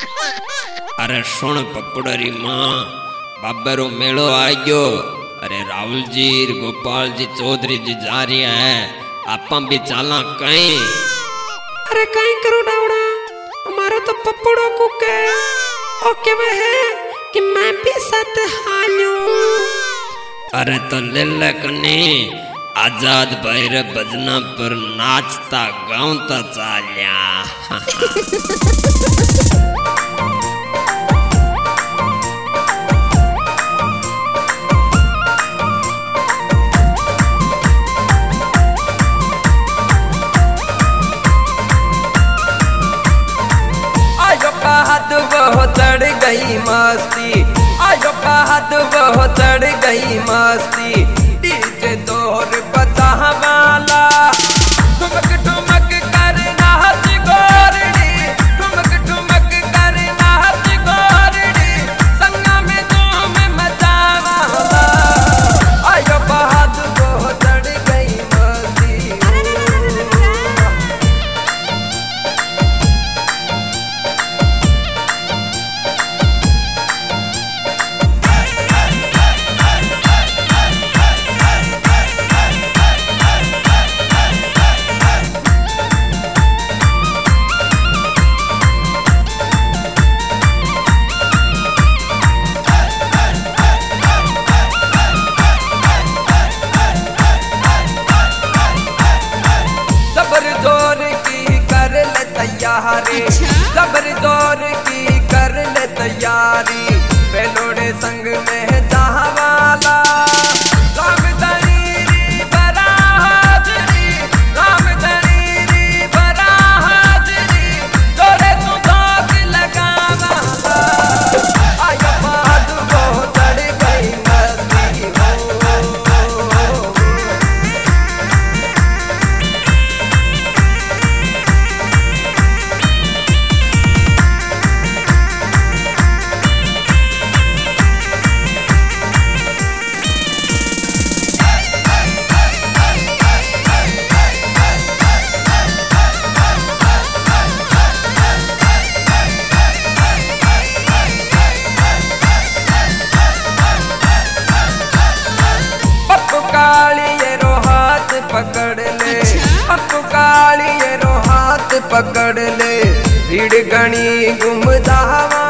अरे सुन पपड़री माँ बाबेरो मेलो आ गयो। अरे राहुल जी गोपाल जी चौधरी जी जा रही है आप भी चला कहीं। अरे कहीं करो डावड़ा हमारा तो पपड़ों को के ओके वे है कि मैं भी साथ हालूं। अरे तो ले ले कने आजाद भाई रे भजना पर नाचता गाँवता चाल्या। वो चढ़ गई मस्ती आयो हद वो चढ़ गई मस्ती डीजे तोर पता वाला ठुमक ठुमक कर नाच गोरड़ी ठुमक ठुमक कर नाच गोरड़ी संगा में धूम मचावा आयो हद वो चढ़ गई मस्ती। जबर जोर की कर ले तैयारी बेलोड़े संग में जहाँ वाला राम दरीरी बरा हाजरी राम दरीरी बरा हाजरी जोरे सुधाक लगावा आया बाद वो चढ़ गई मस्ती हो। पकड़ ले पप्पू काली रो हाथ पकड़ ले भीड़ गणी गुमदावा